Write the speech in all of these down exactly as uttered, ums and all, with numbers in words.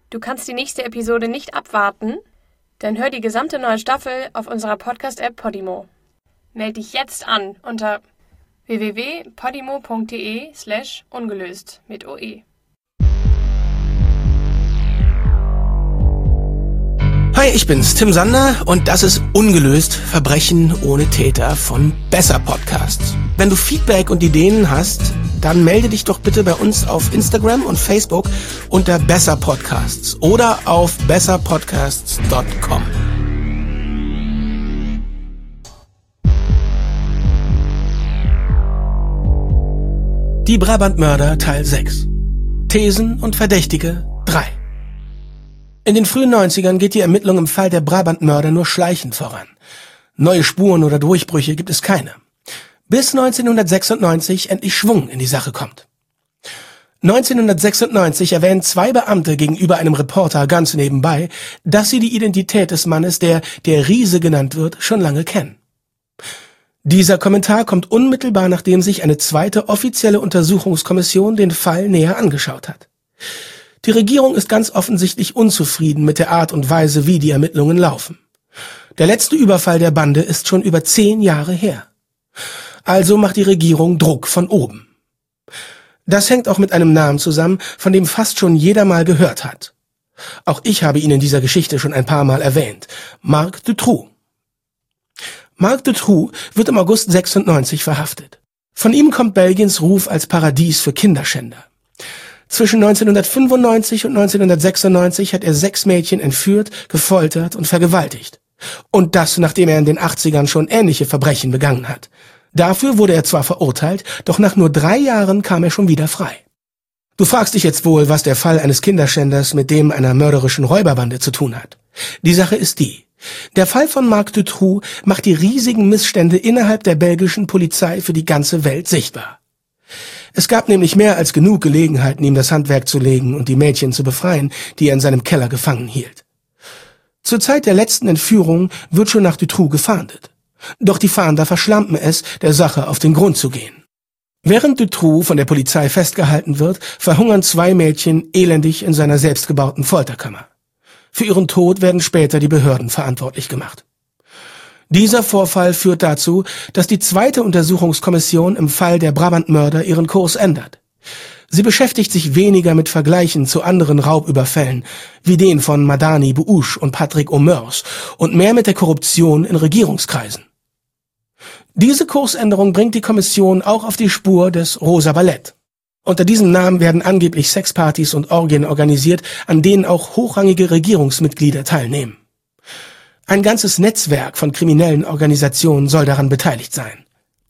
Du kannst die nächste Episode nicht abwarten? Dann hör die gesamte neue Staffel auf unserer Podcast-App Podimo. Meld dich jetzt an unter w w w punkt podimo punkt de slash ungelöst mit O E. Hi, ich bin's, Tim Sander, und das ist Ungelöst, Verbrechen ohne Täter von Besser Podcasts. Wenn du Feedback und Ideen hast, dann melde dich doch bitte bei uns auf Instagram und Facebook unter Besser Podcasts oder auf besser podcasts punkt com. Die Brabant-Mörder Teil sechs. Thesen und Verdächtige drei. In den frühen neunzigern geht die Ermittlung im Fall der Brabant-Mörder nur schleichend voran. Neue Spuren oder Durchbrüche gibt es keine. Bis neunzehnhundertsechsundneunzig endlich Schwung in die Sache kommt. neunzehnhundertsechsundneunzig erwähnen zwei Beamte gegenüber einem Reporter ganz nebenbei, dass sie die Identität des Mannes, der der Riese genannt wird, schon lange kennen. Dieser Kommentar kommt unmittelbar, nachdem sich eine zweite offizielle Untersuchungskommission den Fall näher angeschaut hat. Die Regierung ist ganz offensichtlich unzufrieden mit der Art und Weise, wie die Ermittlungen laufen. Der letzte Überfall der Bande ist schon über zehn Jahre her. Also macht die Regierung Druck von oben. Das hängt auch mit einem Namen zusammen, von dem fast schon jeder mal gehört hat. Auch ich habe ihn in dieser Geschichte schon ein paar Mal erwähnt. Marc Dutroux. Marc Dutroux wird im August sechsundneunzig verhaftet. Von ihm kommt Belgiens Ruf als Paradies für Kinderschänder. Zwischen neunzehnhundertfünfundneunzig und neunzehnhundertsechsundneunzig hat er sechs Mädchen entführt, gefoltert und vergewaltigt. Und das, nachdem er in den achtzigern schon ähnliche Verbrechen begangen hat. Dafür wurde er zwar verurteilt, doch nach nur drei Jahren kam er schon wieder frei. Du fragst dich jetzt wohl, was der Fall eines Kinderschänders mit dem einer mörderischen Räuberbande zu tun hat. Die Sache ist die: Der Fall von Marc Dutroux macht die riesigen Missstände innerhalb der belgischen Polizei für die ganze Welt sichtbar. Es gab nämlich mehr als genug Gelegenheiten, ihm das Handwerk zu legen und die Mädchen zu befreien, die er in seinem Keller gefangen hielt. Zur Zeit der letzten Entführung wird schon nach Dutroux gefahndet. Doch die Fahnder verschlampen es, der Sache auf den Grund zu gehen. Während Dutroux von der Polizei festgehalten wird, verhungern zwei Mädchen elendig in seiner selbstgebauten Folterkammer. Für ihren Tod werden später die Behörden verantwortlich gemacht. Dieser Vorfall führt dazu, dass die zweite Untersuchungskommission im Fall der Brabant-Mörder ihren Kurs ändert. Sie beschäftigt sich weniger mit Vergleichen zu anderen Raubüberfällen, wie den von Madani Bououche und Patrick O'Meurs, und mehr mit der Korruption in Regierungskreisen. Diese Kursänderung bringt die Kommission auch auf die Spur des Rosa Ballett. Unter diesem Namen werden angeblich Sexpartys und Orgien organisiert, an denen auch hochrangige Regierungsmitglieder teilnehmen. Ein ganzes Netzwerk von kriminellen Organisationen soll daran beteiligt sein.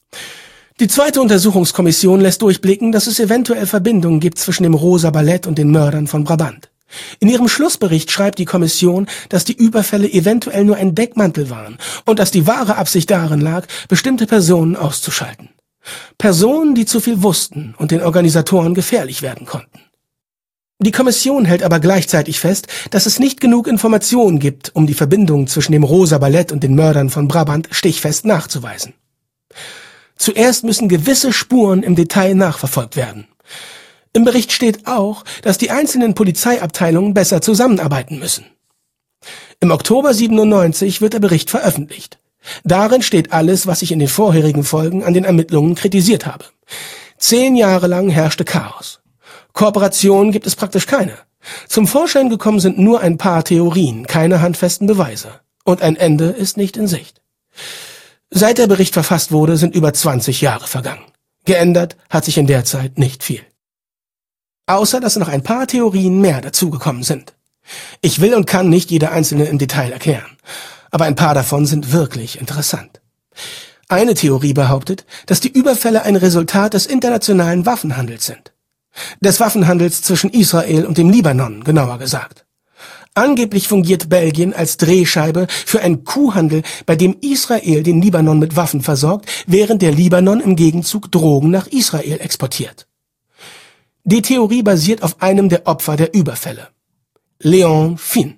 Die zweite Untersuchungskommission lässt durchblicken, dass es eventuell Verbindungen gibt zwischen dem Rosa Ballett und den Mördern von Brabant. In ihrem Schlussbericht schreibt die Kommission, dass die Überfälle eventuell nur ein Deckmantel waren und dass die wahre Absicht darin lag, bestimmte Personen auszuschalten. Personen, die zu viel wussten und den Organisatoren gefährlich werden konnten. Die Kommission hält aber gleichzeitig fest, dass es nicht genug Informationen gibt, um die Verbindung zwischen dem Rosa Ballett und den Mördern von Brabant stichfest nachzuweisen. Zuerst müssen gewisse Spuren im Detail nachverfolgt werden. Im Bericht steht auch, dass die einzelnen Polizeiabteilungen besser zusammenarbeiten müssen. Im Oktober siebenundneunzig wird der Bericht veröffentlicht. Darin steht alles, was ich in den vorherigen Folgen an den Ermittlungen kritisiert habe. Zehn Jahre lang herrschte Chaos. Kooperationen gibt es praktisch keine. Zum Vorschein gekommen sind nur ein paar Theorien, keine handfesten Beweise. Und ein Ende ist nicht in Sicht. Seit der Bericht verfasst wurde, sind über zwanzig Jahre vergangen. Geändert hat sich in der Zeit nicht viel. Außer, dass noch ein paar Theorien mehr dazugekommen sind. Ich will und kann nicht jede einzelne im Detail erklären. Aber ein paar davon sind wirklich interessant. Eine Theorie behauptet, dass die Überfälle ein Resultat des internationalen Waffenhandels sind. Des Waffenhandels zwischen Israel und dem Libanon, genauer gesagt. Angeblich fungiert Belgien als Drehscheibe für einen Kuhhandel, bei dem Israel den Libanon mit Waffen versorgt, während der Libanon im Gegenzug Drogen nach Israel exportiert. Die Theorie basiert auf einem der Opfer der Überfälle. Léon Fine.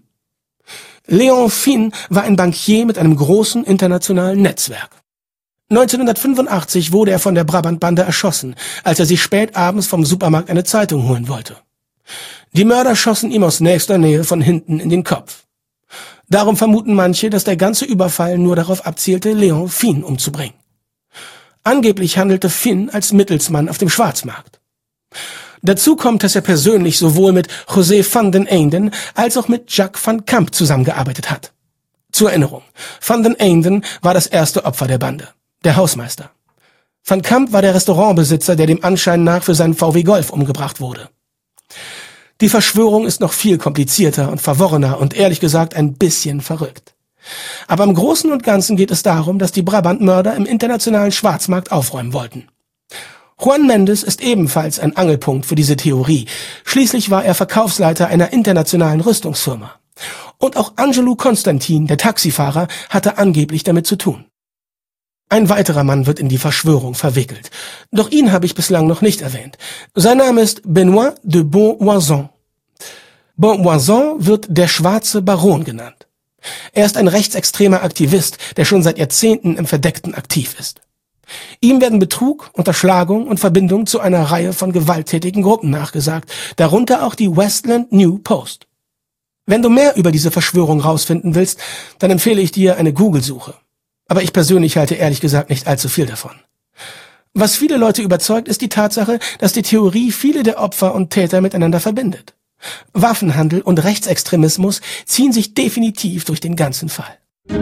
Léon Fine war ein Bankier mit einem großen internationalen Netzwerk. neunzehnhundertfünfundachtzig wurde er von der Brabant-Bande erschossen, als er sich spät abends vom Supermarkt eine Zeitung holen wollte. Die Mörder schossen ihm aus nächster Nähe von hinten in den Kopf. Darum vermuten manche, dass der ganze Überfall nur darauf abzielte, Léon Fine umzubringen. Angeblich handelte Fine als Mittelsmann auf dem Schwarzmarkt. Dazu kommt, dass er persönlich sowohl mit José van den Eenden als auch mit Jacques van Camp zusammengearbeitet hat. Zur Erinnerung, van den Eenden war das erste Opfer der Bande, der Hausmeister. Van Camp war der Restaurantbesitzer, der dem Anschein nach für seinen V W Golf umgebracht wurde. Die Verschwörung ist noch viel komplizierter und verworrener und ehrlich gesagt ein bisschen verrückt. Aber im Großen und Ganzen geht es darum, dass die Brabant-Mörder im internationalen Schwarzmarkt aufräumen wollten. Juan Mendes ist ebenfalls ein Angelpunkt für diese Theorie. Schließlich war er Verkaufsleiter einer internationalen Rüstungsfirma. Und auch Angelo Constantin, der Taxifahrer, hatte angeblich damit zu tun. Ein weiterer Mann wird in die Verschwörung verwickelt. Doch ihn habe ich bislang noch nicht erwähnt. Sein Name ist Benoît de Bonvoisin. Bonvoisin wird der schwarze Baron genannt. Er ist ein rechtsextremer Aktivist, der schon seit Jahrzehnten im Verdeckten aktiv ist. Ihm werden Betrug, Unterschlagung und Verbindung zu einer Reihe von gewalttätigen Gruppen nachgesagt, darunter auch die Westland New Post. Wenn du mehr über diese Verschwörung rausfinden willst, dann empfehle ich dir eine Google-Suche. Aber ich persönlich halte ehrlich gesagt nicht allzu viel davon. Was viele Leute überzeugt, ist die Tatsache, dass die Theorie viele der Opfer und Täter miteinander verbindet. Waffenhandel und Rechtsextremismus ziehen sich definitiv durch den ganzen Fall.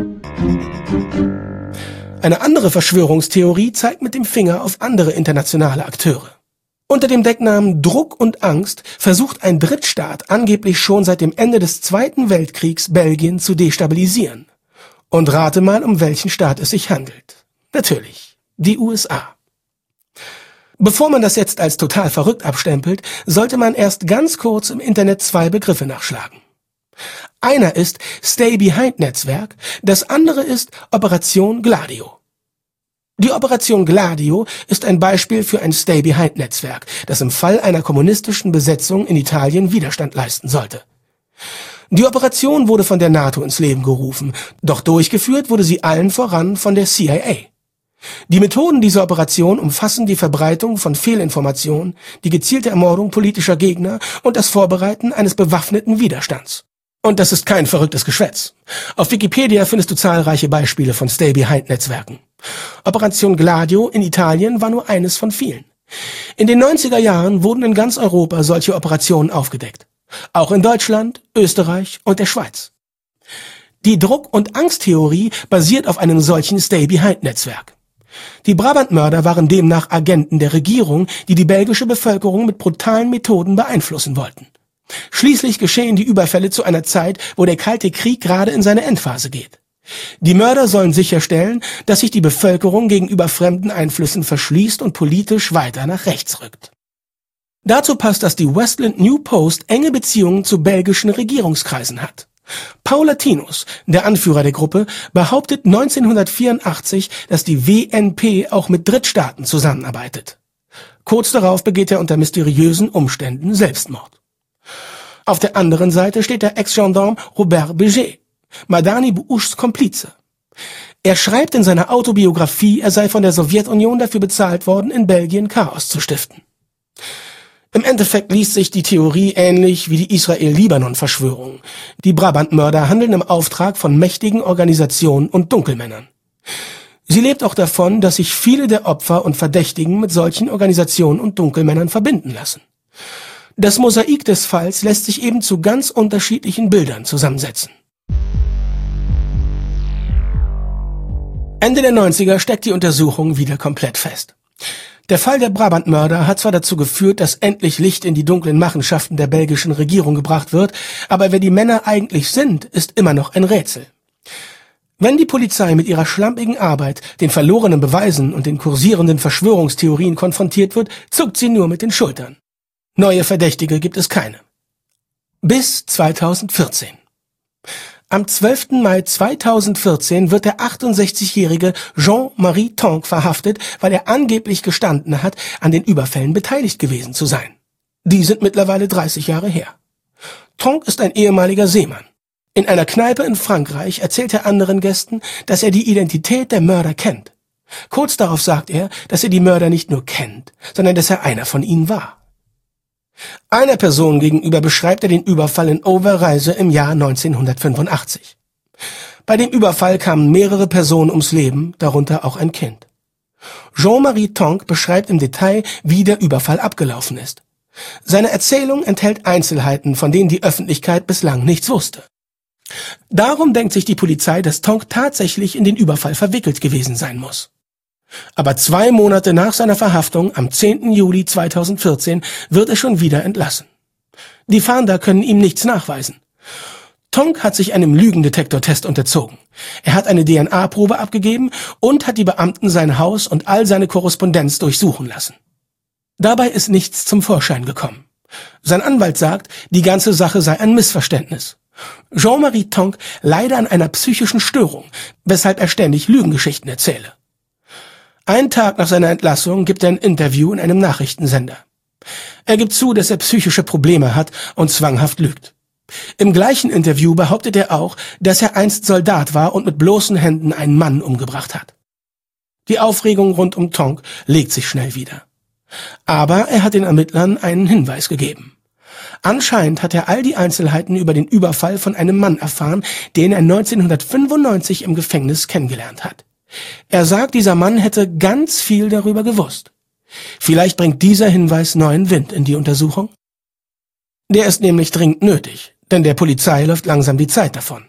Eine andere Verschwörungstheorie zeigt mit dem Finger auf andere internationale Akteure. Unter dem Decknamen Druck und Angst versucht ein Drittstaat angeblich schon seit dem Ende des Zweiten Weltkriegs Belgien zu destabilisieren. Und rate mal, um welchen Staat es sich handelt. Natürlich, die U S A. Bevor man das jetzt als total verrückt abstempelt, sollte man erst ganz kurz im Internet zwei Begriffe nachschlagen. Einer ist Stay-Behind-Netzwerk, das andere ist Operation Gladio. Die Operation Gladio ist ein Beispiel für ein Stay-Behind-Netzwerk, das im Fall einer kommunistischen Besetzung in Italien Widerstand leisten sollte. Die Operation wurde von der NATO ins Leben gerufen, doch durchgeführt wurde sie allen voran von der C I A. Die Methoden dieser Operation umfassen die Verbreitung von Fehlinformationen, die gezielte Ermordung politischer Gegner und das Vorbereiten eines bewaffneten Widerstands. Und das ist kein verrücktes Geschwätz. Auf Wikipedia findest du zahlreiche Beispiele von Stay-Behind-Netzwerken. Operation Gladio in Italien war nur eines von vielen. In den neunziger Jahren wurden in ganz Europa solche Operationen aufgedeckt. Auch in Deutschland, Österreich und der Schweiz. Die Druck- und Angsttheorie basiert auf einem solchen Stay-Behind-Netzwerk. Die Brabant-Mörder waren demnach Agenten der Regierung, die die belgische Bevölkerung mit brutalen Methoden beeinflussen wollten. Schließlich geschehen die Überfälle zu einer Zeit, wo der Kalte Krieg gerade in seine Endphase geht. Die Mörder sollen sicherstellen, dass sich die Bevölkerung gegenüber fremden Einflüssen verschließt und politisch weiter nach rechts rückt. Dazu passt, dass die Westland New Post enge Beziehungen zu belgischen Regierungskreisen hat. Paul Latinus, der Anführer der Gruppe, behauptet neunzehnhundertvierundachtzig, dass die W N P auch mit Drittstaaten zusammenarbeitet. Kurz darauf begeht er unter mysteriösen Umständen Selbstmord. Auf der anderen Seite steht der Ex-Gendarme Robert Béget, Madani Bouchs Komplize. Er schreibt in seiner Autobiografie, er sei von der Sowjetunion dafür bezahlt worden, in Belgien Chaos zu stiften. Im Endeffekt liest sich die Theorie ähnlich wie die Israel-Libanon-Verschwörung. Die Brabant-Mörder handeln im Auftrag von mächtigen Organisationen und Dunkelmännern. Sie lebt auch davon, dass sich viele der Opfer und Verdächtigen mit solchen Organisationen und Dunkelmännern verbinden lassen. Das Mosaik des Falls lässt sich eben zu ganz unterschiedlichen Bildern zusammensetzen. Ende der neunziger steckt die Untersuchung wieder komplett fest. Der Fall der Brabant-Mörder hat zwar dazu geführt, dass endlich Licht in die dunklen Machenschaften der belgischen Regierung gebracht wird, aber wer die Männer eigentlich sind, ist immer noch ein Rätsel. Wenn die Polizei mit ihrer schlampigen Arbeit, den verlorenen Beweisen und den kursierenden Verschwörungstheorien konfrontiert wird, zuckt sie nur mit den Schultern. Neue Verdächtige gibt es keine. Bis zweitausendvierzehn. Am zwölften Mai zweitausendvierzehn wird der achtundsechzigjährige Jean-Marie Tonk verhaftet, weil er angeblich gestanden hat, an den Überfällen beteiligt gewesen zu sein. Die sind mittlerweile dreißig Jahre her. Tonk ist ein ehemaliger Seemann. In einer Kneipe in Frankreich erzählt er anderen Gästen, dass er die Identität der Mörder kennt. Kurz darauf sagt er, dass er die Mörder nicht nur kennt, sondern dass er einer von ihnen war. Einer Person gegenüber beschreibt er den Überfall in Overijse im Jahr neunzehnhundertfünfundachtzig. Bei dem Überfall kamen mehrere Personen ums Leben, darunter auch ein Kind. Jean-Marie Tonk beschreibt im Detail, wie der Überfall abgelaufen ist. Seine Erzählung enthält Einzelheiten, von denen die Öffentlichkeit bislang nichts wusste. Darum denkt sich die Polizei, dass Tonk tatsächlich in den Überfall verwickelt gewesen sein muss. Aber zwei Monate nach seiner Verhaftung, am zehnten Juli zweitausendvierzehn, wird er schon wieder entlassen. Die Fahnder können ihm nichts nachweisen. Tonk hat sich einem Lügendetektortest unterzogen. Er hat eine D N A-Probe abgegeben und hat die Beamten sein Haus und all seine Korrespondenz durchsuchen lassen. Dabei ist nichts zum Vorschein gekommen. Sein Anwalt sagt, die ganze Sache sei ein Missverständnis. Jean-Marie Tonk leide an einer psychischen Störung, weshalb er ständig Lügengeschichten erzähle. Einen Tag nach seiner Entlassung gibt er ein Interview in einem Nachrichtensender. Er gibt zu, dass er psychische Probleme hat und zwanghaft lügt. Im gleichen Interview behauptet er auch, dass er einst Soldat war und mit bloßen Händen einen Mann umgebracht hat. Die Aufregung rund um Tonk legt sich schnell wieder. Aber er hat den Ermittlern einen Hinweis gegeben. Anscheinend hat er all die Einzelheiten über den Überfall von einem Mann erfahren, den er neunzehnhundertfünfundneunzig im Gefängnis kennengelernt hat. Er sagt, dieser Mann hätte ganz viel darüber gewusst. Vielleicht bringt dieser Hinweis neuen Wind in die Untersuchung? Der ist nämlich dringend nötig, denn der Polizei läuft langsam die Zeit davon.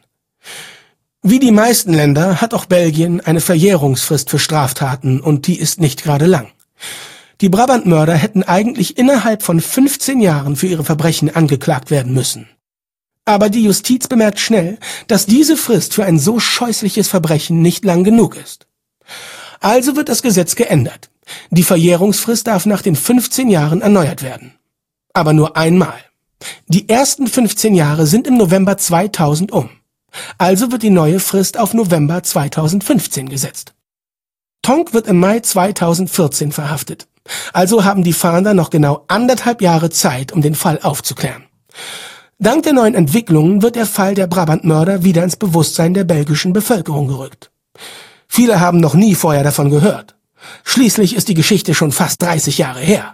Wie die meisten Länder hat auch Belgien eine Verjährungsfrist für Straftaten und die ist nicht gerade lang. Die Brabant-Mörder hätten eigentlich innerhalb von fünfzehn Jahren für ihre Verbrechen angeklagt werden müssen. Aber die Justiz bemerkt schnell, dass diese Frist für ein so scheußliches Verbrechen nicht lang genug ist. Also wird das Gesetz geändert. Die Verjährungsfrist darf nach den fünfzehn Jahren erneuert werden. Aber nur einmal. Die ersten fünfzehn Jahre sind im November zweitausend um. Also wird die neue Frist auf November zweitausendfünfzehn gesetzt. Tonk wird im Mai zweitausendvierzehn verhaftet. Also haben die Fahnder noch genau anderthalb Jahre Zeit, um den Fall aufzuklären. Dank der neuen Entwicklungen wird der Fall der Brabant-Mörder wieder ins Bewusstsein der belgischen Bevölkerung gerückt. Viele haben noch nie vorher davon gehört. Schließlich ist die Geschichte schon fast dreißig Jahre her.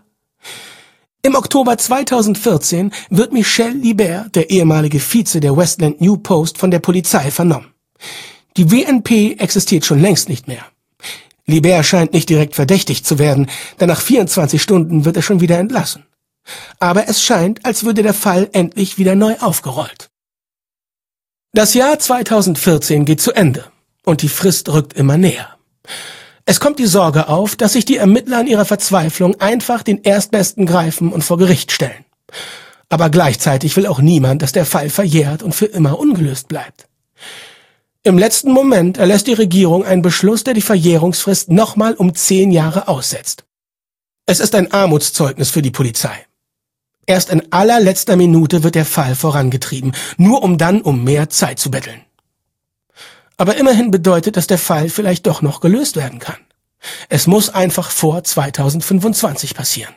Im Oktober zweitausendvierzehn wird Michel Libert, der ehemalige Vize der Westland New Post, von der Polizei vernommen. Die W N P existiert schon längst nicht mehr. Libert scheint nicht direkt verdächtigt zu werden, denn nach vierundzwanzig Stunden wird er schon wieder entlassen. Aber es scheint, als würde der Fall endlich wieder neu aufgerollt. Das Jahr zweitausendvierzehn geht zu Ende und die Frist rückt immer näher. Es kommt die Sorge auf, dass sich die Ermittler in ihrer Verzweiflung einfach den Erstbesten greifen und vor Gericht stellen. Aber gleichzeitig will auch niemand, dass der Fall verjährt und für immer ungelöst bleibt. Im letzten Moment erlässt die Regierung einen Beschluss, der die Verjährungsfrist nochmal um zehn Jahre aussetzt. Es ist ein Armutszeugnis für die Polizei. Erst in allerletzter Minute wird der Fall vorangetrieben, nur um dann um mehr Zeit zu betteln. Aber immerhin bedeutet, dass der Fall vielleicht doch noch gelöst werden kann. Es muss einfach vor zweitausendfünfundzwanzig passieren.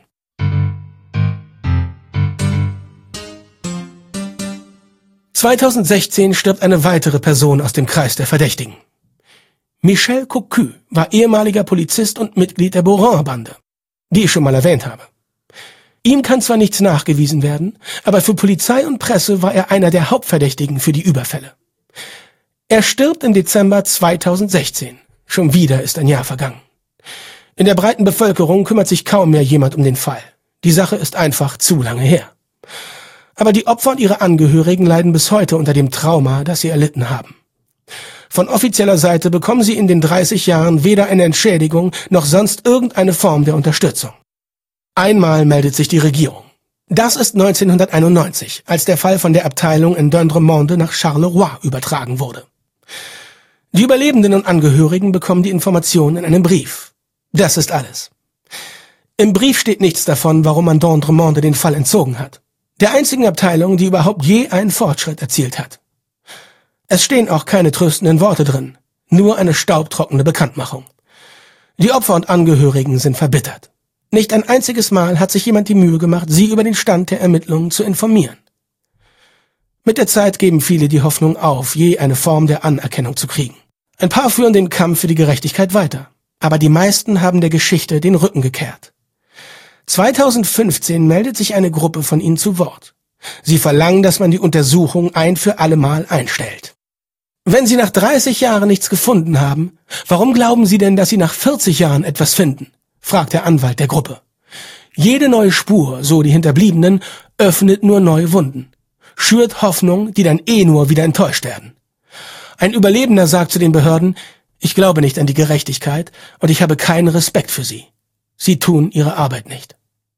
zweitausendsechzehn stirbt eine weitere Person aus dem Kreis der Verdächtigen. Michel Cocu war ehemaliger Polizist und Mitglied der Borin-Bande, die ich schon mal erwähnt habe. Ihm kann zwar nichts nachgewiesen werden, aber für Polizei und Presse war er einer der Hauptverdächtigen für die Überfälle. Er stirbt im Dezember zweitausendsechzehn. Schon wieder ist ein Jahr vergangen. In der breiten Bevölkerung kümmert sich kaum mehr jemand um den Fall. Die Sache ist einfach zu lange her. Aber die Opfer und ihre Angehörigen leiden bis heute unter dem Trauma, das sie erlitten haben. Von offizieller Seite bekommen sie in den dreißig Jahren weder eine Entschädigung noch sonst irgendeine Form der Unterstützung. Einmal meldet sich die Regierung. Das ist neunzehnhunderteinundneunzig, als der Fall von der Abteilung in Dendremonde nach Charleroi übertragen wurde. Die Überlebenden und Angehörigen bekommen die Informationen in einem Brief. Das ist alles. Im Brief steht nichts davon, warum man Dendremonde den Fall entzogen hat. Der einzigen Abteilung, die überhaupt je einen Fortschritt erzielt hat. Es stehen auch keine tröstenden Worte drin, nur eine staubtrockene Bekanntmachung. Die Opfer und Angehörigen sind verbittert. Nicht ein einziges Mal hat sich jemand die Mühe gemacht, sie über den Stand der Ermittlungen zu informieren. Mit der Zeit geben viele die Hoffnung auf, je eine Form der Anerkennung zu kriegen. Ein paar führen den Kampf für die Gerechtigkeit weiter, aber die meisten haben der Geschichte den Rücken gekehrt. zweitausendfünfzehn meldet sich eine Gruppe von ihnen zu Wort. Sie verlangen, dass man die Untersuchung ein für alle Mal einstellt. Wenn Sie nach dreißig Jahren nichts gefunden haben, warum glauben Sie denn, dass Sie nach vierzig Jahren etwas finden? Fragt der Anwalt der Gruppe. Jede neue Spur, so die Hinterbliebenen, öffnet nur neue Wunden, schürt Hoffnung, die dann eh nur wieder enttäuscht werden. Ein Überlebender sagt zu den Behörden, ich glaube nicht an die Gerechtigkeit und ich habe keinen Respekt für sie. Sie tun ihre Arbeit nicht.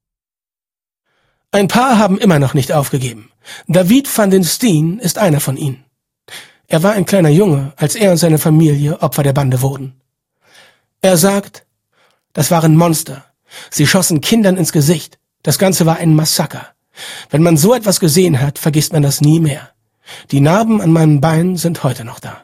Ein paar haben immer noch nicht aufgegeben. David van den Steen ist einer von ihnen. Er war ein kleiner Junge, als er und seine Familie Opfer der Bande wurden. Er sagt, das waren Monster. Sie schossen Kindern ins Gesicht. Das Ganze war ein Massaker. Wenn man so etwas gesehen hat, vergisst man das nie mehr. Die Narben an meinen Beinen sind heute noch da.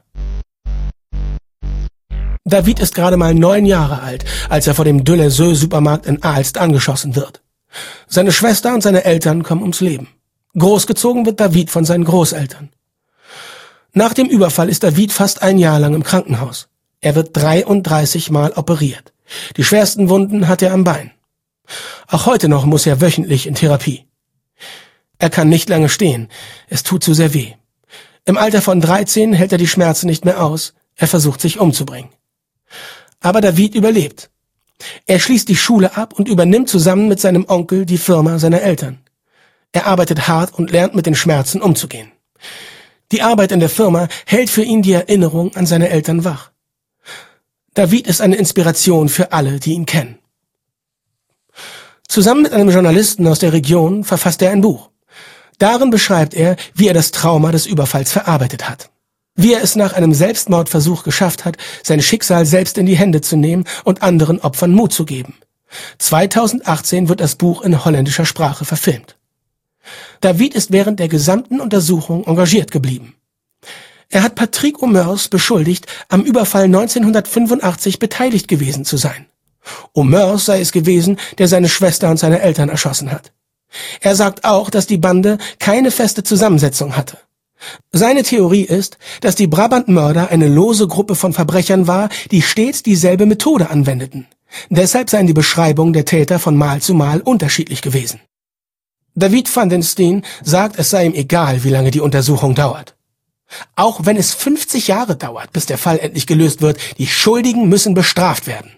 David ist gerade mal neun Jahre alt, als er vor dem De Lezeux-Supermarkt in Aalst angeschossen wird. Seine Schwester und seine Eltern kommen ums Leben. Großgezogen wird David von seinen Großeltern. Nach dem Überfall ist David fast ein Jahr lang im Krankenhaus. Er wird dreiunddreißig Mal operiert. Die schwersten Wunden hat er am Bein. Auch heute noch muss er wöchentlich in Therapie. Er kann nicht lange stehen. Es tut zu sehr weh. Im Alter von dreizehn hält er die Schmerzen nicht mehr aus. Er versucht, sich umzubringen. Aber David überlebt. Er schließt die Schule ab und übernimmt zusammen mit seinem Onkel die Firma seiner Eltern. Er arbeitet hart und lernt mit den Schmerzen umzugehen. Die Arbeit in der Firma hält für ihn die Erinnerung an seine Eltern wach. David ist eine Inspiration für alle, die ihn kennen. Zusammen mit einem Journalisten aus der Region verfasst er ein Buch. Darin beschreibt er, wie er das Trauma des Überfalls verarbeitet hat. Wie er es nach einem Selbstmordversuch geschafft hat, sein Schicksal selbst in die Hände zu nehmen und anderen Opfern Mut zu geben. zweitausendachtzehn wird das Buch in holländischer Sprache verfilmt. David ist während der gesamten Untersuchung engagiert geblieben. Er hat Patrick Ommeurs beschuldigt, am Überfall neunzehnhundertfünfundachtzig beteiligt gewesen zu sein. Ommeurs sei es gewesen, der seine Schwester und seine Eltern erschossen hat. Er sagt auch, dass die Bande keine feste Zusammensetzung hatte. Seine Theorie ist, dass die Brabant-Mörder eine lose Gruppe von Verbrechern war, die stets dieselbe Methode anwendeten. Deshalb seien die Beschreibungen der Täter von Mal zu Mal unterschiedlich gewesen. David van den Steen sagt, es sei ihm egal, wie lange die Untersuchung dauert. Auch wenn es fünfzig Jahre dauert, bis der Fall endlich gelöst wird, die Schuldigen müssen bestraft werden.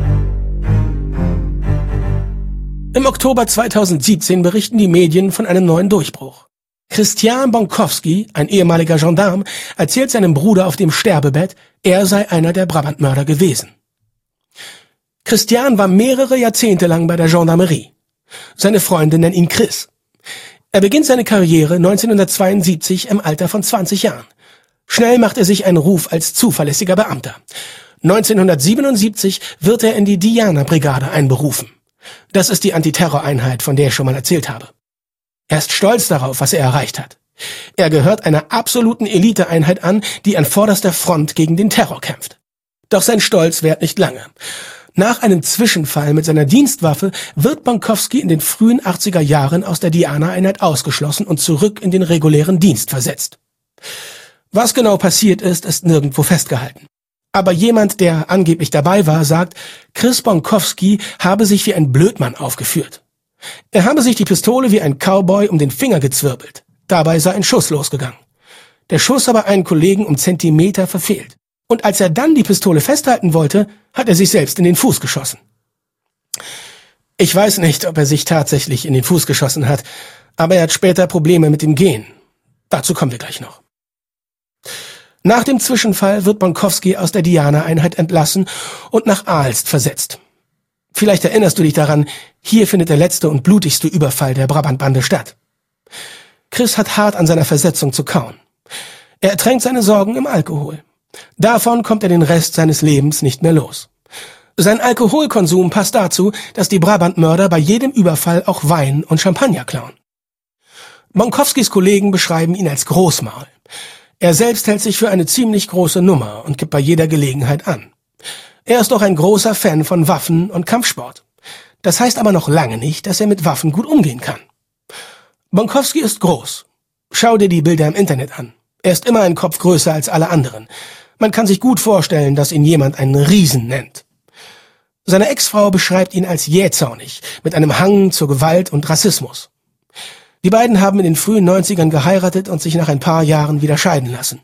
Im Oktober zweitausendsiebzehn berichten die Medien von einem neuen Durchbruch. Christian Bonkowski, ein ehemaliger Gendarm, erzählt seinem Bruder auf dem Sterbebett, er sei einer der Brabant-Mörder gewesen. Christian war mehrere Jahrzehnte lang bei der Gendarmerie. Seine Freunde nennen ihn Chris. Er beginnt seine Karriere neunzehnhundertzweiundsiebzig im Alter von zwanzig Jahren. Schnell macht er sich einen Ruf als zuverlässiger Beamter. neunzehnhundertsiebenundsiebzig wird er in die Diana-Brigade einberufen. Das ist die Antiterroreinheit, von der ich schon mal erzählt habe. Er ist stolz darauf, was er erreicht hat. Er gehört einer absoluten Eliteeinheit an, die an vorderster Front gegen den Terror kämpft. Doch sein Stolz währt nicht lange. Nach einem Zwischenfall mit seiner Dienstwaffe wird Bonkowski in den frühen achtziger Jahren aus der Diana-Einheit ausgeschlossen und zurück in den regulären Dienst versetzt. Was genau passiert ist, ist nirgendwo festgehalten. Aber jemand, der angeblich dabei war, sagt, Chris Bonkowski habe sich wie ein Blödmann aufgeführt. Er habe sich die Pistole wie ein Cowboy um den Finger gezwirbelt. Dabei sei ein Schuss losgegangen. Der Schuss aber einen Kollegen um Zentimeter verfehlt. Und als er dann die Pistole festhalten wollte, hat er sich selbst in den Fuß geschossen. Ich weiß nicht, ob er sich tatsächlich in den Fuß geschossen hat, aber er hat später Probleme mit dem Gehen. Dazu kommen wir gleich noch. Nach dem Zwischenfall wird Bonkowski aus der Diana-Einheit entlassen und nach Aalst versetzt. Vielleicht erinnerst du dich daran, hier findet der letzte und blutigste Überfall der Brabant-Bande statt. Chris hat hart an seiner Versetzung zu kauen. Er ertränkt seine Sorgen im Alkohol. Davon kommt er den Rest seines Lebens nicht mehr los. Sein Alkoholkonsum passt dazu, dass die Brabant-Mörder bei jedem Überfall auch Wein und Champagner klauen. Bonkowskis Kollegen beschreiben ihn als Großmaul. Er selbst hält sich für eine ziemlich große Nummer und gibt bei jeder Gelegenheit an. Er ist auch ein großer Fan von Waffen und Kampfsport. Das heißt aber noch lange nicht, dass er mit Waffen gut umgehen kann. Bonkowski ist groß. Schau dir die Bilder im Internet an. Er ist immer ein Kopf größer als alle anderen. Man kann sich gut vorstellen, dass ihn jemand einen Riesen nennt. Seine Ex-Frau beschreibt ihn als jähzornig, mit einem Hang zur Gewalt und Rassismus. Die beiden haben in den frühen neunzigern geheiratet und sich nach ein paar Jahren wieder scheiden lassen.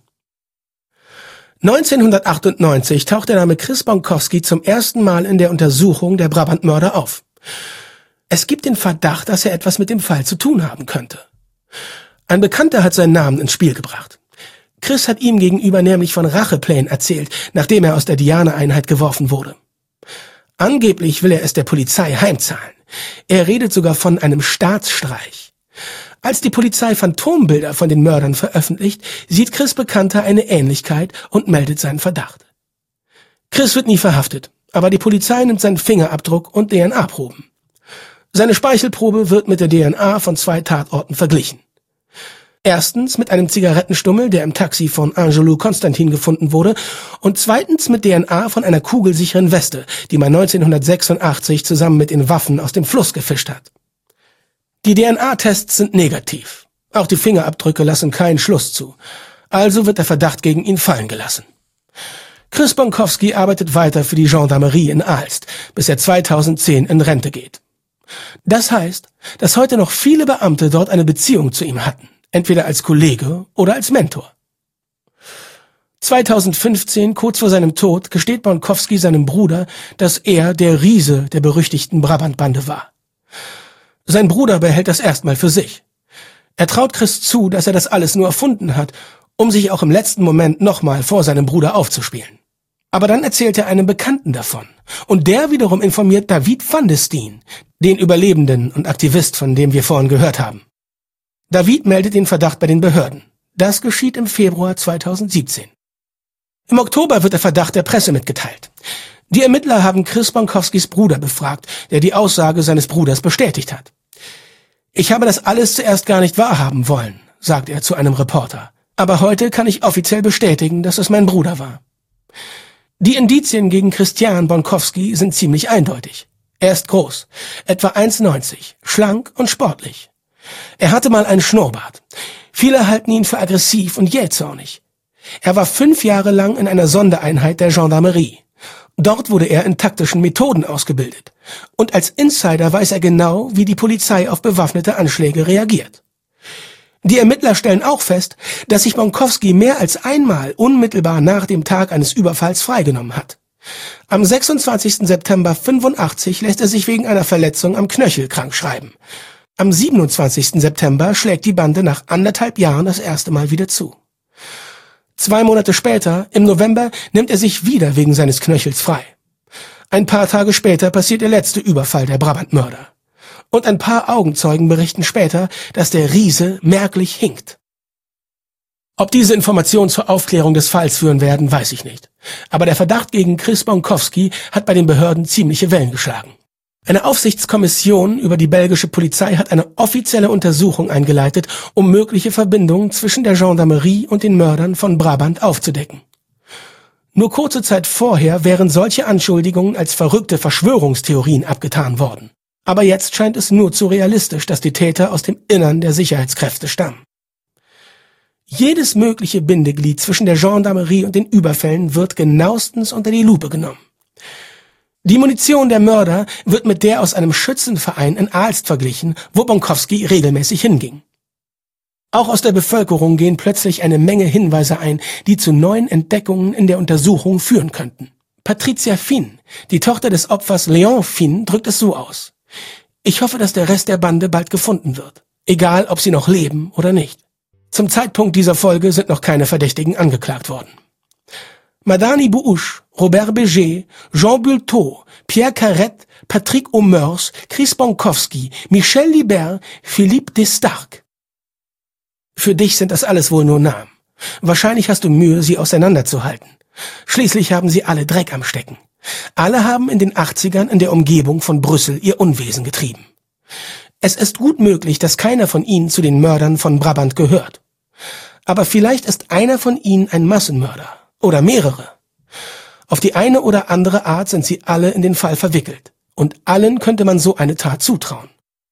neunzehnhundertachtundneunzig taucht der Name Chris Bonkowski zum ersten Mal in der Untersuchung der Brabant-Mörder auf. Es gibt den Verdacht, dass er etwas mit dem Fall zu tun haben könnte. Ein Bekannter hat seinen Namen ins Spiel gebracht. Chris hat ihm gegenüber nämlich von Racheplänen erzählt, nachdem er aus der Diane-Einheit geworfen wurde. Angeblich will er es der Polizei heimzahlen. Er redet sogar von einem Staatsstreich. Als die Polizei Phantombilder von den Mördern veröffentlicht, sieht Chris' Bekannter eine Ähnlichkeit und meldet seinen Verdacht. Chris wird nie verhaftet, aber die Polizei nimmt seinen Fingerabdruck und D N A-Proben. Seine Speichelprobe wird mit der D N A von zwei Tatorten verglichen. Erstens mit einem Zigarettenstummel, der im Taxi von Angelou Constantin gefunden wurde, und zweitens mit D N A von einer kugelsicheren Weste, die man neunzehnhundertsechsundachtzig zusammen mit den Waffen aus dem Fluss gefischt hat. Die D N A-Tests sind negativ. Auch die Fingerabdrücke lassen keinen Schluss zu. Also wird der Verdacht gegen ihn fallen gelassen. Chris Bonkowski arbeitet weiter für die Gendarmerie in Aalst, bis er zweitausendzehn in Rente geht. Das heißt, dass heute noch viele Beamte dort eine Beziehung zu ihm hatten, entweder als Kollege oder als Mentor. zweitausendfünfzehn, kurz vor seinem Tod, gesteht Bonkowski seinem Bruder, dass er der Riese der berüchtigten Brabant-Bande war. Sein Bruder behält das erstmal für sich. Er traut Chris zu, dass er das alles nur erfunden hat, um sich auch im letzten Moment nochmal vor seinem Bruder aufzuspielen. Aber dann erzählt er einem Bekannten davon. Und der wiederum informiert David van de Steen, den Überlebenden und Aktivist, von dem wir vorhin gehört haben. David meldet den Verdacht bei den Behörden. Das geschieht im Februar zweitausendsiebzehn. Im Oktober wird der Verdacht der Presse mitgeteilt. Die Ermittler haben Chris Bonkowskis Bruder befragt, der die Aussage seines Bruders bestätigt hat. Ich habe das alles zuerst gar nicht wahrhaben wollen, sagt er zu einem Reporter. Aber heute kann ich offiziell bestätigen, dass es mein Bruder war. Die Indizien gegen Christian Bonkowski sind ziemlich eindeutig. Er ist groß, etwa eins neunzig, schlank und sportlich. Er hatte mal einen Schnurrbart. Viele halten ihn für aggressiv und jähzornig. Er war fünf Jahre lang in einer Sondereinheit der Gendarmerie. Dort wurde er in taktischen Methoden ausgebildet. Und als Insider weiß er genau, wie die Polizei auf bewaffnete Anschläge reagiert. Die Ermittler stellen auch fest, dass sich Bonkowski mehr als einmal unmittelbar nach dem Tag eines Überfalls freigenommen hat. Am sechsundzwanzigsten September fünfundachtzig lässt er sich wegen einer Verletzung am Knöchel krankschreiben. Am siebenundzwanzigsten September schlägt die Bande nach anderthalb Jahren das erste Mal wieder zu. Zwei Monate später, im November, nimmt er sich wieder wegen seines Knöchels frei. Ein paar Tage später passiert der letzte Überfall der Brabant-Mörder. Und ein paar Augenzeugen berichten später, dass der Riese merklich hinkt. Ob diese Informationen zur Aufklärung des Falls führen werden, weiß ich nicht. Aber der Verdacht gegen Chris Bonkowski hat bei den Behörden ziemliche Wellen geschlagen. Eine Aufsichtskommission über die belgische Polizei hat eine offizielle Untersuchung eingeleitet, um mögliche Verbindungen zwischen der Gendarmerie und den Mördern von Brabant aufzudecken. Nur kurze Zeit vorher wären solche Anschuldigungen als verrückte Verschwörungstheorien abgetan worden. Aber jetzt scheint es nur zu realistisch, dass die Täter aus dem Innern der Sicherheitskräfte stammen. Jedes mögliche Bindeglied zwischen der Gendarmerie und den Überfällen wird genauestens unter die Lupe genommen. Die Munition der Mörder wird mit der aus einem Schützenverein in Aalst verglichen, wo Bonkowski regelmäßig hinging. Auch aus der Bevölkerung gehen plötzlich eine Menge Hinweise ein, die zu neuen Entdeckungen in der Untersuchung führen könnten. Patricia Finn, die Tochter des Opfers Léon Finn, drückt es so aus: Ich hoffe, dass der Rest der Bande bald gefunden wird, egal ob sie noch leben oder nicht. Zum Zeitpunkt dieser Folge sind noch keine Verdächtigen angeklagt worden. Madani Bouhouche, Robert Béger, Jean Bulteau, Pierre Carrette, Patrick Aumeurs, Chris Bonkowski, Michel Libert, Philippe Destarques. Für dich sind das alles wohl nur Namen. Wahrscheinlich hast du Mühe, sie auseinanderzuhalten. Schließlich haben sie alle Dreck am Stecken. Alle haben in den achtzigern in der Umgebung von Brüssel ihr Unwesen getrieben. Es ist gut möglich, dass keiner von ihnen zu den Mördern von Brabant gehört. Aber vielleicht ist einer von ihnen ein Massenmörder. Oder mehrere. Auf die eine oder andere Art sind sie alle in den Fall verwickelt. Und allen könnte man so eine Tat zutrauen.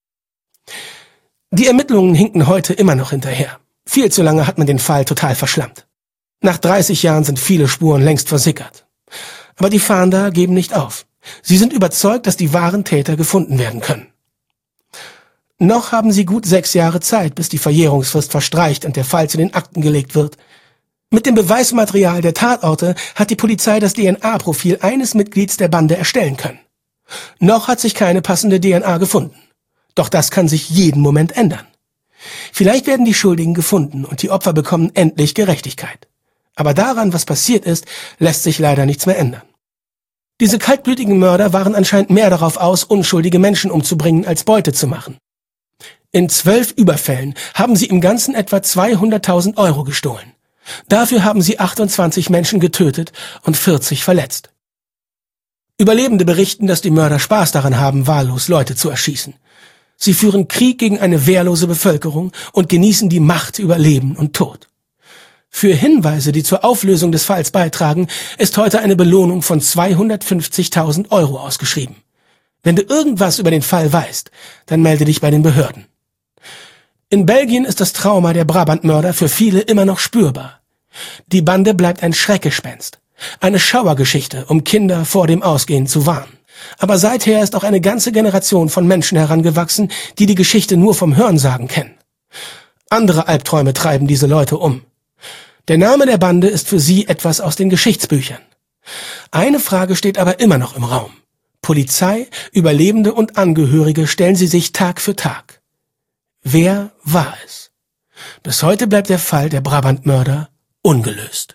Die Ermittlungen hinken heute immer noch hinterher. Viel zu lange hat man den Fall total verschlammt. Nach dreißig Jahren sind viele Spuren längst versickert. Aber die Fahnder geben nicht auf. Sie sind überzeugt, dass die wahren Täter gefunden werden können. Noch haben sie gut sechs Jahre Zeit, bis die Verjährungsfrist verstreicht und der Fall zu den Akten gelegt wird. Mit dem Beweismaterial der Tatorte hat die Polizei das D N A-Profil eines Mitglieds der Bande erstellen können. Noch hat sich keine passende D N A gefunden. Doch das kann sich jeden Moment ändern. Vielleicht werden die Schuldigen gefunden und die Opfer bekommen endlich Gerechtigkeit. Aber daran, was passiert ist, lässt sich leider nichts mehr ändern. Diese kaltblütigen Mörder waren anscheinend mehr darauf aus, unschuldige Menschen umzubringen, als Beute zu machen. In zwölf Überfällen haben sie im Ganzen etwa zweihunderttausend Euro gestohlen. Dafür haben sie achtundzwanzig Menschen getötet und vierzig verletzt. Überlebende berichten, dass die Mörder Spaß daran haben, wahllos Leute zu erschießen. Sie führen Krieg gegen eine wehrlose Bevölkerung und genießen die Macht über Leben und Tod. Für Hinweise, die zur Auflösung des Falls beitragen, ist heute eine Belohnung von zweihundertfünfzigtausend Euro ausgeschrieben. Wenn du irgendwas über den Fall weißt, dann melde dich bei den Behörden. In Belgien ist das Trauma der Brabant-Mörder für viele immer noch spürbar. Die Bande bleibt ein Schreckgespenst. Eine Schauergeschichte, um Kinder vor dem Ausgehen zu warnen. Aber seither ist auch eine ganze Generation von Menschen herangewachsen, die die Geschichte nur vom Hörensagen kennen. Andere Albträume treiben diese Leute um. Der Name der Bande ist für sie etwas aus den Geschichtsbüchern. Eine Frage steht aber immer noch im Raum. Polizei, Überlebende und Angehörige stellen sie sich Tag für Tag. Wer war es? Bis heute bleibt der Fall der Brabant-Mörder ungelöst.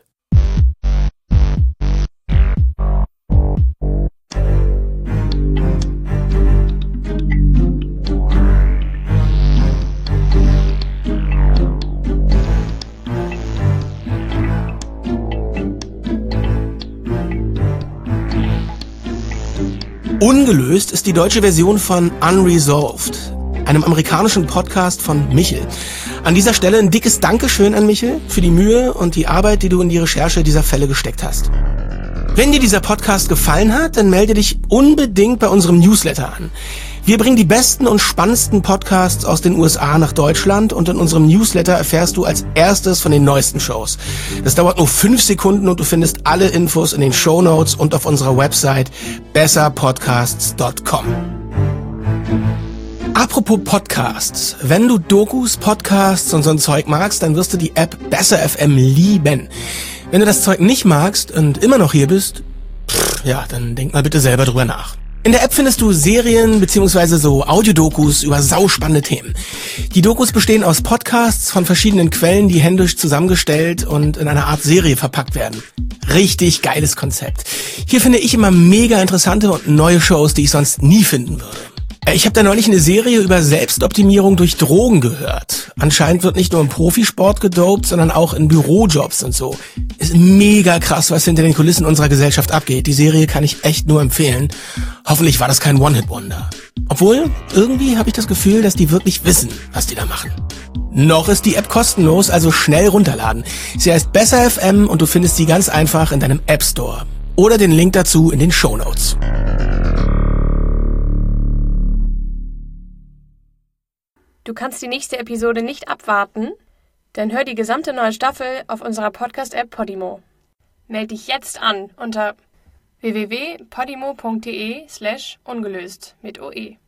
Ungelöst ist die deutsche Version von Unresolved, einem amerikanischen Podcast von Michel. An dieser Stelle ein dickes Dankeschön an Michel für die Mühe und die Arbeit, die du in die Recherche dieser Fälle gesteckt hast. Wenn dir dieser Podcast gefallen hat, dann melde dich unbedingt bei unserem Newsletter an. Wir bringen die besten und spannendsten Podcasts aus den U S A nach Deutschland und in unserem Newsletter erfährst du als erstes von den neuesten Shows. Das dauert nur fünf Sekunden und du findest alle Infos in den Shownotes und auf unserer Website besser podcasts punkt com. Apropos Podcasts, wenn du Dokus, Podcasts und so ein Zeug magst, dann wirst du die App Besser F M lieben. Wenn du das Zeug nicht magst und immer noch hier bist, pff, ja, dann denk mal bitte selber drüber nach. In der App findest du Serien bzw. so Audiodokus über sauspannende Themen. Die Dokus bestehen aus Podcasts von verschiedenen Quellen, die händisch zusammengestellt und in einer Art Serie verpackt werden. Richtig geiles Konzept. Hier finde ich immer mega interessante und neue Shows, die ich sonst nie finden würde. Ich habe da neulich eine Serie über Selbstoptimierung durch Drogen gehört. Anscheinend wird nicht nur im Profisport gedopt, sondern auch in Bürojobs und so. Ist mega krass, was hinter den Kulissen unserer Gesellschaft abgeht. Die Serie kann ich echt nur empfehlen. Hoffentlich war das kein One-Hit-Wonder. Obwohl, irgendwie habe ich das Gefühl, dass die wirklich wissen, was die da machen. Noch ist die App kostenlos, also schnell runterladen. Sie heißt Besser F M und du findest sie ganz einfach in deinem App Store. Oder den Link dazu in den Shownotes. Du kannst die nächste Episode nicht abwarten? Dann hör die gesamte neue Staffel auf unserer Podcast-App Podimo. Meld dich jetzt an unter w w w punkt podimo punkt de slash ungelöst mit O E.